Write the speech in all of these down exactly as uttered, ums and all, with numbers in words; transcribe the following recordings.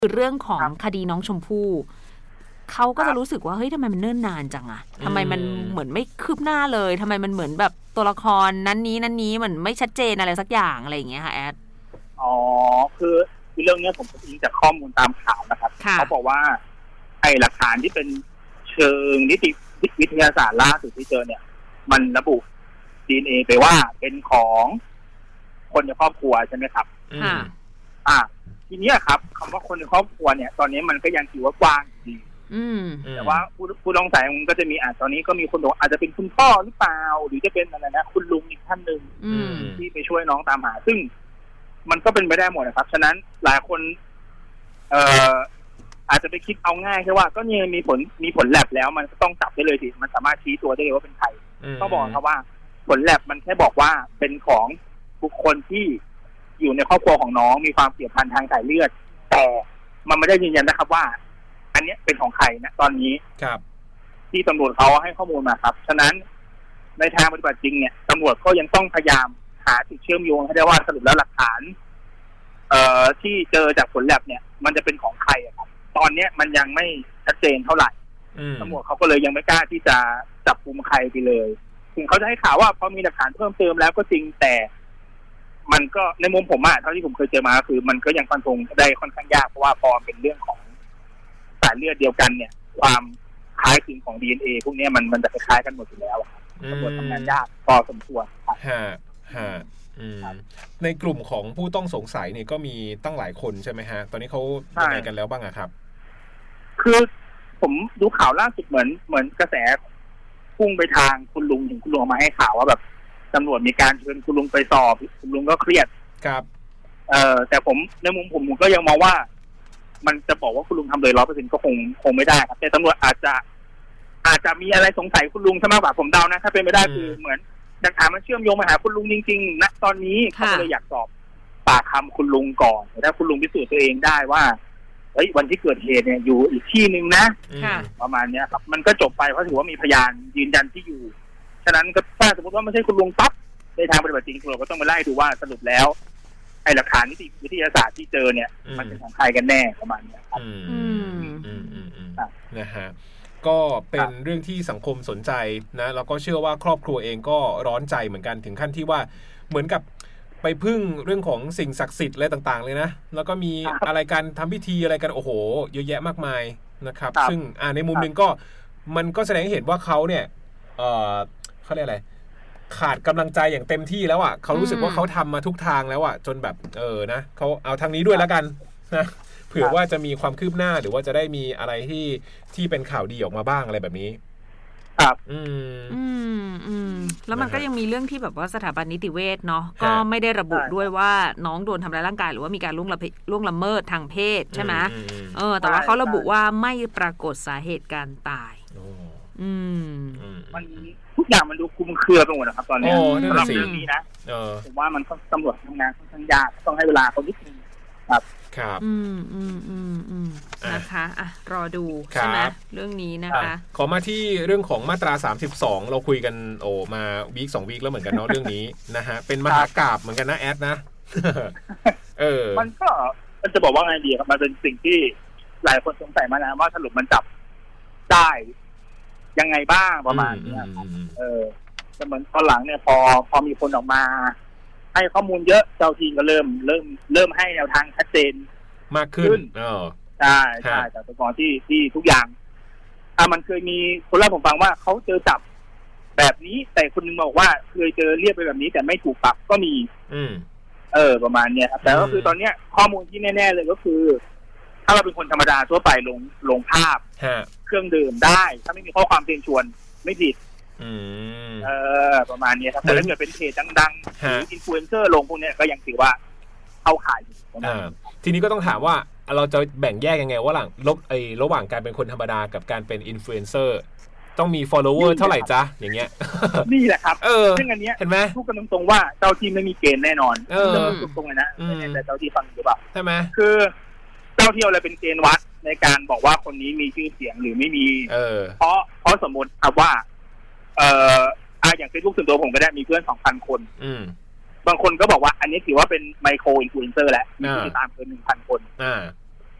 เรื่องของคดีน้องชมพู่เขาก็จะรู้สึกว่าเฮ้ยทำไมมันเนิ่นนานจังอะทำไมมันเหมือนไม่คืบหน้าเลยทำไมมันเหมือนแบบตัวละครนั้นนี้นั้นนี้เหมือนไม่ชัดเจนอะไรสักอย่างอะไรอย่างเงี้ยค่ะแอดอ๋อคือเรื่องนี้ผมอิงจากข้อมูลตามข่าวนะครับเขาบอกว่าไอ้หลักฐานที่เป็นเชิงนิติวิทยาศาสตร์ล่าสุดที่เจอเนี่ยมันระบุ ดี เอ็น เอ ไปว่าเป็นของคนในครอบครัวใช่ไหมครับค่ะอ่าทีนี้ครับคำว่าคนในครอบครัวเนี่ยตอนนี้มันก็ยังถือว่ากว้างดีแต่ว่าผู้ผู้ต้องสงสัยมันก็จะมีอ่าตอนนี้ก็มีคนบอกอาจจะเป็นคุณพ่อหรือเปล่าหรือจะเป็นอะไรนะคุณลุงอีกท่านหนึ่งที่ไปช่วยน้องตามหาซึ่งมันก็เป็นไปได้หมดนะครับฉะนั้นหลายคนเอ่ออาจจะไปคิดเอาง่ายแค่ว่าก็เนี่ยมีผลมีผลแลบแล้วมันก็ต้องจับได้เลยสิมันสามารถชี้ตัวได้เลยว่าเป็นใครต้องบอกครับว่าผลแลบมันแค่บอกว่าเป็นของบุคคลที่อยู่ในครอบครัวของน้องมีความเกี่ยวพันทางสายเลือดแต่มันไม่ได้ยืนยันนะครับว่าอันนี้เป็นของใครนะตอนนี้ครับที่ตำรวจเขาให้ข้อมูลมาครับฉะนั้นในทางปฏิบัติจริงเนี่ยตำรวจก็ยังต้องพยายามหาจุดเชื่อมโยงให้ได้ว่าสรุปแล้วหลักฐานเอ่อที่เจอจากผลแลบเนี่ยมันจะเป็นของใครครับตอนนี้มันยังไม่ชัดเจนเท่าไหร่ตำรวจเขาก็เลยยังไม่กล้าที่จะจับกุมใครไปเลยถึงเขาจะให้ข่าวว่าพอมีหลักฐานเพิ่มเติมแล้วก็จริงแต่มันก็ในมุมผมอะเท่าที่ผมเคยเจอมาคือมันก็ยังฟันธงได้ค่อนข้างยากเพราะว่าพอเป็นเรื่องของสายเลือดเดียวกันเนี่ยความคล้ายคลึงของ ดี เอ็น เอ พวกนี้มันมันจะคล้ายกันหมดอยู่แล้วครับตำรวจทำงานยากพอสมควรครับฮะฮะในกลุ่มของผู้ต้องสงสัยเนี่ยก็มีตั้งหลายคนใช่ไหมฮะตอนนี้เขายังไงกันแล้วบ้างอะครับคือผมดูข่าวล่าสุดเหมือนเหมือนกระแสพุ่งไปทางคุณลุงถึงคุณลุงมาให้ข่าวว่าแบบตำรวจมีการเชิญคุณลุงไปสอบคุณลุงก็เครียดครับเอ่อแต่ผมในมุมผมผมก็ยังมองว่ามันจะบอกว่าคุณลุงทำเลยร้อยเปอร์เซ็นต์ก็คงคงไม่ได้ครับแต่ตำรวจอาจจะอาจจะมีอะไรสงสัยคุณลุงใช่ไหมกว่าผมเดานะถ้าเป็นไม่ได้คือเหมือนหลักฐานมันเชื่อมโยงมาหาคุณลุงจริงๆณตอนนี้เขาเลยอยากสอบปากคำคุณลุงก่อนถ้าคุณลุงพิสูจน์ตัวเองได้ว่าเฮ้ยวันที่เกิดเหตุเนี่ยอยู่อีกที่นึงนะประมาณนี้ครับมันก็จบไปเพราะถือว่ามีพยานยืนยันที่อยู่ฉะนั้นก็ถ้าสมมติว่าไม่ใช่คุณลุงปั๊บในทางปฏิบัติจริงเราก็ต้องมาไล่ดูว่าสรุปแล้วไอ้หลักฐานนิติวิทยาศาสตร์ที่เจอเนี่ยมันเป็นของใครกันแน่ประมาณนี้ครับอืมอืมอืมอืมนะฮะก็เป็นเรื่องที่สังคมสนใจนะแล้วก็เชื่อว่าครอบครัวเองก็ร้อนใจเหมือนกันถึงขั้นที่ว่าเหมือนกับไปพึ่งเรื่องของสิ่งศักดิ์สิทธิ์อะไรต่างๆเลยนะแล้วก็มีอะไรการทำพิธีอะไรกันโอ้โหเยอะแยะมากมายนะครับซึ่งอ่าในมุมนึงก็มันก็แสดงให้เห็นว่าเขาเนี่ยเออเขาเรียกอะไรขาดกำลังใจอย่างเต็มที่แล้วอ่ะเขารู้สึกว่าเขาทำมาทุกทางแล้วอ่ะจนแบบเออนะเขาเอาทางนี้ด้วยแล้วกันนะเผื่อว่าจะมีความคืบหน้าหรือว่าจะได้มีอะไรที่ที่เป็นข่าวดีออกมาบ้างอะไรแบบนี้ครับอืมอืมอืมแล้วมันก็ยังมีเรื่องที่แบบว่าสถาบันนิติเวชเนาะก็ไม่ได้ระบุด้วยว่าน้องโดนทำร้ายร่างกายหรือว่ามีการล่วงละล่วงละเมิดทางเพศใช่ไหมเออแต่ว่าเขาระบุว่าไม่ปรากฏสาเหตุการตายอืมมันทุกอย่างมันดูคลุมเครือไปหมดนะครับตอนนี้สำหรับเรื่องนี้นะผมว่ามันตำรวจทำงานค่อนข้างยากต้องให้เวลาเขานิดนึงครับครับอืมอืมอืมอืมนะคะอ่ะรอดูใช่ไหมเรื่องนี้นะคะขอมาที่เรื่องของมาตราสามสิบสองเราคุยกันโอ้มาวีคสองวีคแล้วเหมือนกันเนาะเรื่องนี้นะฮะเป็นมหากาพย์เหมือนกันนะแอดนะเออมันก็มันจะบอกว่าไงดีครับมันเป็นสิ่งที่หลายคนสงสัยมานานว่าสรุปมันจับได้ยังไงบ้างประมาณนี้เออแต่เหมือนตอนหลังเนี่ยพอพอมีคนออกมาให้ข้อมูลเยอะเจ้าทีก็เริ่มเริ่มเริ่มให้แนวทางชัดเจนมากขึ้นเออใช่ใช่แต่ก่อนที่ที่ทุกอย่างอ่ะมันเคยมีคนเล่าผมฟังว่าเขาเจอจับแบบนี้แต่คนนึงบอกว่าเคยเจอเรียกไปแบบนี้แต่ไม่ถูกปรับก็มีอืมเออประมาณเนี้ยครับแต่ก็คือตอนเนี้ยข้อมูลที่แน่ๆเลยก็คือถ้าเราเป็นคนธรรมดาทั่วไปลงลงภาพเครื่องดื่มได้ถ้าไม่มีข้อความเชิญชวนไม่ผิดเออประมาณนี้ครับแต่ถ้าเกิดเป็นเพจดังๆหรืออินฟลูเอนเซอร์ลงพวกนี้ก็ยังถือว่าเข้าข่ายอยู่ทีนี้ก็ต้องถามว่าเราจะแบ่งแยกยังไงว่าหลังลบไอ้ระหว่างการเป็นคนธรรมดากับการเป็นอินฟลูเอนเซอร์ต้องมี follower เท่าไหร่จ๊ะอย่างเงี้ยนี่แหละครับเออซึ่งอันเนี้ยเห็นไหมพูดกันตรงๆว่าเจ้าที่ไม่มีเกณฑ์แน่นอนเรื่องตรงๆเลยนะแต่เจ้าที่ฟังหรือเปล่าใช่ไหมคือเจ้าที่อะไรเป็นเกณฑ์วัดในการบอกว่าคนนี้มีชื่อเสียงหรือไม่มีเออเพราะเพราะสมมติครับว่าเอ่ออ่าอย่างเฟซบุ๊กส่วนตัวผมก็ได้มีเพื่อน สองพัน คนอืมบางคนก็บอกว่าอันนี้ถือว่าเป็นไมโครอินฟลูเอนเซอร์แล้วมีผู้ติดตามเกิน หนึ่งพัน คนอ่า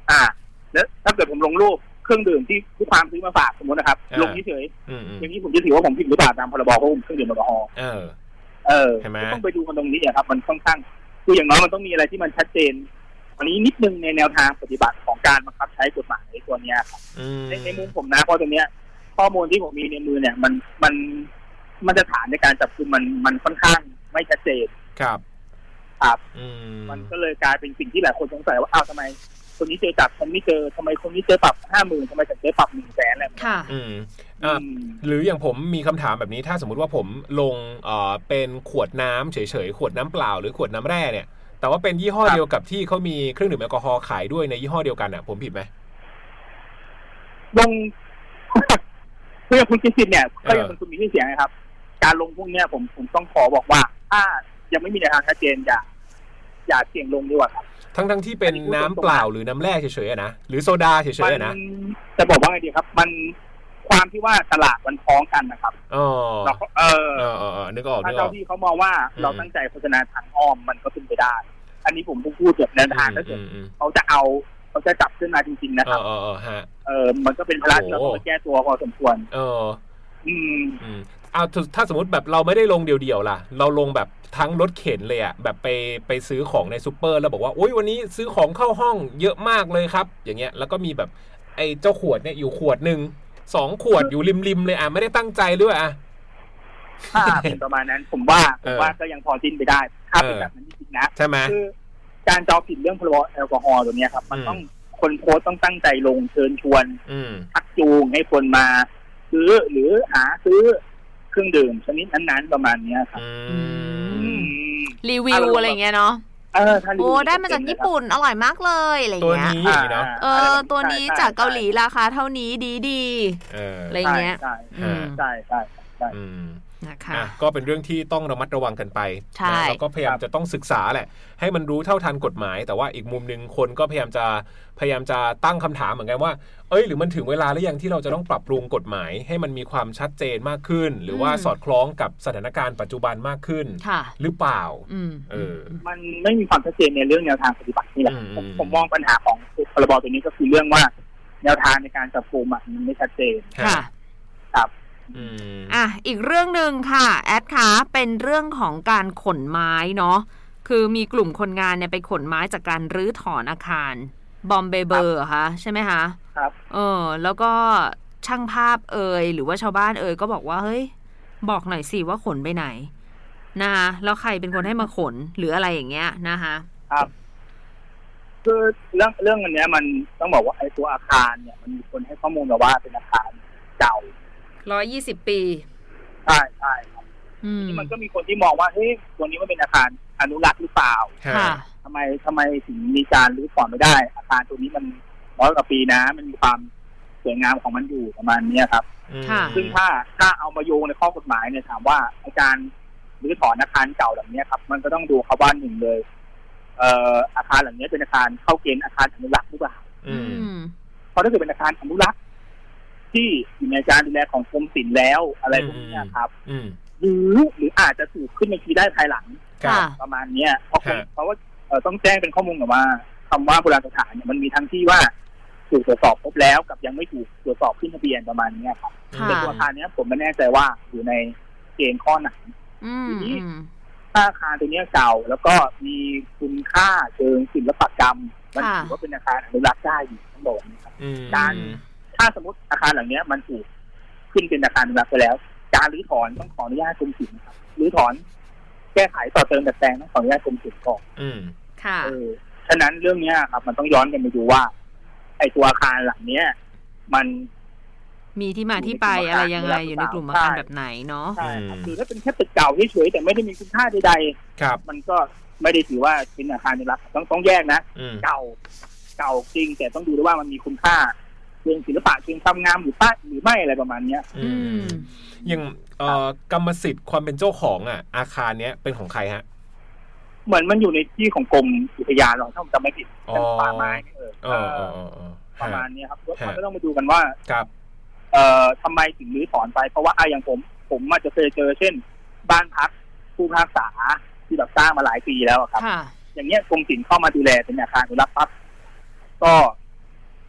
อ่าแล้วถ้าเกิดผมลงรูปเครื่องดื่มที่ผู้ความซื้อมาฝากสมมตินะครับลงเฉยๆอย่างนี้ผมจะถือว่าผมผิดหรือเปล่าตามพรบควบคุมเครื่องดื่มแอลกอฮอล์เออเออต้องไปดูกันตรงนี้ครับมันค่อนข้างคืออย่างน้อยมันต้องมีอะไรที่มันชัดเจนอันนี้นิดนึงในแนวทางปฏิบัติของการบังคับใช้กฎหมายตัวนี้ครับในในมุมผมนะเพราะตรงเนี้ยข้อมูลที่ผมมีในมือเนี่ยมันมันมันจะฐานในการจับกุมมันมันค่อนข้างไม่ชัดเจนครับครับมันก็เลยกลายเป็นสิ่งที่หลายคนสงสัยว่าอ้าวทำไมคนนี้เจอจับคนนี้เจอทำไมคนนี้เจอปรับห้าหมื่นทำไมฉันเจอปรับหนึ่งแสนอะไรค่ะอืมอ่าหรืออย่างผมมีคำถามแบบนี้ถ้าสมมุติว่าผมลงเอ่อเป็นขวดน้ำเฉยๆขวดน้ำเปล่าหรือขวดน้ำแร่เนี่ยแต่ว่าเป็นยี่ห้อเดียวกับที่เขามีเครื่องดื่มแอลกอฮอล์ขายด้วยในยี่ห้อเดียวกันอ่ะผมผิดไหมลงเพื่อคุณคิดสิเนี่ยก็ยังเป็นคุณมีชื่อเสียงนะครับการลงพวกนี้ผมผมต้องขอบอกว่าถ้ายังไม่มีแนวทางชัดเจนอย่าอย่าเสี่ยงลงดีกว่าครับทั้งทั้งที่เป็นน้ำเปล่าหรือน้ำแร่เฉยๆนะหรือโซดาเฉยๆนะจะบอกว่าไงดีครับมันความที่ว่าตลาดมันพ้องกันนะครับอ๋อเราเออเออเออนึกออกถ้าเจ้าที่เขามองว่าเราตั้งใจโฆษณาทางอ้อมมันก็เป็นไปได้อันนี้ผมพูดแบบแนวทางถ้าเกิดเขาจะเอาเขาจะจับขึ้นมาจริงๆนะครับเออเออฮะเออมันก็เป็นภาระที่เราต้องแก้ตัวพอสมควรเอออืมอืมเอาถ้าสมมติแบบเราไม่ได้ลงเดี่ยวๆล่ะเราลงแบบทั้งรถเข็นเลยอะแบบไปไปซื้อของในซูเปอร์แล้วบอกว่าโอ๊ยวันนี้ซื้อของเข้าห้องเยอะมากเลยครับอย่างเงี้ยแล้วก็มีแบบไอ้เจ้าขวดเนี่ยอยู่ขวดนึงสองขวดอยู่ริมๆเลยอ่ะไม่ได้ตั้งใจด้วยอ่ะถ้าเป็นประมาณนั้นผมว่าผมว่าก็ยังพอจิ้นไปได้ถ้าเป็นแบบนั้นจริงๆนะใช่ไหมคือการจะผิดเรื่องพรบแอลกอฮอล์ตัวนี้ครับมันต้องคนโพสต้องตั้งใจลงเชิญชวนชักจูงให้คนมาซื้อหรือหาซื้อเครื่องดื่มชนิดนั้นๆประมาณนี้ครับรีวิวอะไรเงี้ยเนาะเออโอ้ได้มาจากญี่ปุ่นอร่อยมากเลยอะไรเงี้ยตัวนี้นะเออตัวนี้จากเกาหลีราคาเท่านี้ดีดีอะไรเงี้ยใช่ใช่ใช่ใช่นะคะก็เป็นเรื่องที่ต้องระมัดระวังกันไปแล้วก็พยายามจะต้องศึกษาแหละให้มันรู้เท่าทันกฎหมายแต่ว่าอีกมุมนึงคนก็พยายามจะพยายามจะตั้งคำถามเหมือนกันว่าเอ้ยหรือมันถึงเวลาหรือยังที่เราจะต้องปรับปรุงกฎหมายให้มันมีความชัดเจนมากขึ้นหรือว่าสอดคล้องกับสถานการณ์ปัจจุบันมากขึ้นหรือเปล่าเออมันไม่มีความชัดเจนในเรื่องแนวทางปฏิบัตินี่แหละผมมองปัญหาของพรบตัวนี้ก็คือเรื่องว่าแนวทางในการจับกุมมันไม่ชัดเจนค่ะครับอ่ะอีกเรื่องนึงค่ะแอดคะเป็นเรื่องของการขนไม้เนาะคือมีกลุ่มคนงานเนี่ยไปขนไม้จากการรื้อถอนอาคารบอมเบเบอร์ค่ะใช่ไหมคะครับเออแล้วก็ช่างภาพเอ่ยหรือว่าชาวบ้านเอ่ยก็บอกว่าเฮ้ยบอกหน่อยสิว่าขนไปไหนนะคะแล้วใครเป็นคนให้มาขนหรืออะไรอย่างเงี้ยนะคะครับคือเรื่องเรื่องอันเนี้ยมันต้องบอกว่าไอ้ตัวอาคารเนี่ยมันมีคนให้ข้อมูลมาว่าเป็นอาคารเก่าร้อยยี่สิบปีใช่ใช่ครับนี่มันก็มีคนที่มองว่าเฮ้ยตัวนี้มันเป็นอาคารอนุรักษ์หรือเปล่าทำไมทำไมถึงมีการรื้อถอนไม่ได้อาคารตัวนี้มันร้อยกว่าปีนะมันมีความสวยงามของมันอยู่ประมาณนี้ครับซึ่งถ้าถ้าเอามาโยงในข้อกฎหมายเนี่ยถามว่าอาการรื้อถอนอาคารเก่าแบบนี้ครับมันก็ต้องดูเขาบ้านหนึ่งเลยเอ่ออาคารหลังนี้เป็นอาคารเข้าเกณฑ์อาคารอนุรักษ์หรือเปล่าเพราะถ้าเกิดเป็นอาคารอนุรักษ์ที่อยู่ในการดูแลของกรมศิลป์แล้วอะไรพวกนี้ครับหรือหรืออาจจะถูกขึ้นมาทีได้ภายหลังประมาณนี้เพราะเพราะว่าต้องแจ้งเป็นข้อมูลกับว่าคำว่าโบราณสถานเนี่ยมันมีทั้งที่ว่าถูกตรวจสอบพบแล้วกับยังไม่ถูกตรวจสอบขึ้นทะเบียนประมาณนี้ครับแต่ตัวอาคารนี้ผมไม่แน่ใจว่าอยู่ในเกณฑ์ข้อไหนทีนี้ถ้าอาคารตัวนี้เก่าแล้วก็มีคุณค่าเชิงศิลปกรรมมันถือว่าเป็นอาคารอนุรักษ์ได้อยู่ทั้งหมดนะครับการถ้าสมมติอาคารหลังนี้มันถูกขึ้นเป็นอาคารอนุรักษ์ไปแล้วการรื้อถอนต้องขออนุญาตกรมศิลป์ครับรื้อถอนแก้ไขต่อเติมดัดแปลงต้องขออนุญาตกรมศิลป์ก่อนอืมค่ะเออฉะนั้นเรื่องนี้ครับมันต้องย้อนกันไปดูว่าไอ้ตัวอาคารหลังเนี้ยมันมีที่มาที่ไปอะไรยังไงอยู่ในกลุ่มอาคารแบบไหนเนาะใช่ครับคือถ้าเป็นแค่ตึกเก่าเฉยๆแต่ไม่ได้มีคุณค่าใดๆมันก็ไม่ได้ถือว่าเป็นอาคารอนุรักษ์ต้องต้องแยกนะเก่าเก่าจริงแต่ต้องดูด้วยว่ามันมีคุณค่าเรื่องศิลปะเชิงความงามหรือป้าหรือไม่อะไรประมาณเนี้ยอืมอย่างเอ่อกรรมสิทธิ์ความเป็นเจ้าของอ่ะอาคารเนี้ยเป็นของใครฮะเหมือนมันอยู่ในที่ของกรมอุทยานหรอกถ้าผมจำไม่ผิดเป็นป่าไม้เออประมาณนี้ครับเราก็ต้องมาดูกันว่าครับเอ่อทำไมถึงรื้อถอนไปเพราะว่าไอ้อย่างผมผมอาจจะเคยเจอเช่นบ้านพักผู้พิพากษาที่แบบสร้างมาหลายปีแล้วครับอย่างเงี้ยกรมศิลป์เข้ามาดูแลเป็นอาคารอนุรักษ์ปั๊บก็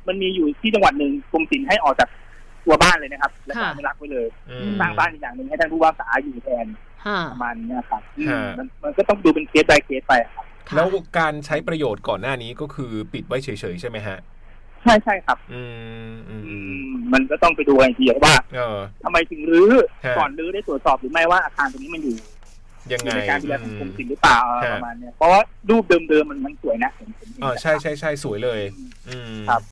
มันมีอยู่ที่จังหวัดหนึ่งกรมศิลป์ให้ออกจากตัวบ้านเลยนะครับแล้วก็ไม่รักไว้เลยสร้างบ้านอีกอย่างหนึ่งให้ท่านผู้ว่าการอยู่แทนประมาณนี้ครับมันมันก็ต้องดูเป็นเคส by เคสไปครับแล้วการใช้ประโยชน์ก่อนหน้านี้ก็คือปิดไว้เฉยๆใช่ไหมฮะใช่ใช่ครับอืมอืมมันก็ต้องไปดูอีกทีว่าทำไมถึงรื้อก่อนรื้อได้ตรวจสอบหรือไม่ว่าอาคารตรงนี้มันอยู่ยังไงในการดูแลของกรมศิลป์หรือเปล่าประมาณนี้เพราะว่ารูปเดิมๆมันมันสวยนะอ๋อใช่ใช่ใช่สวยเลยครับ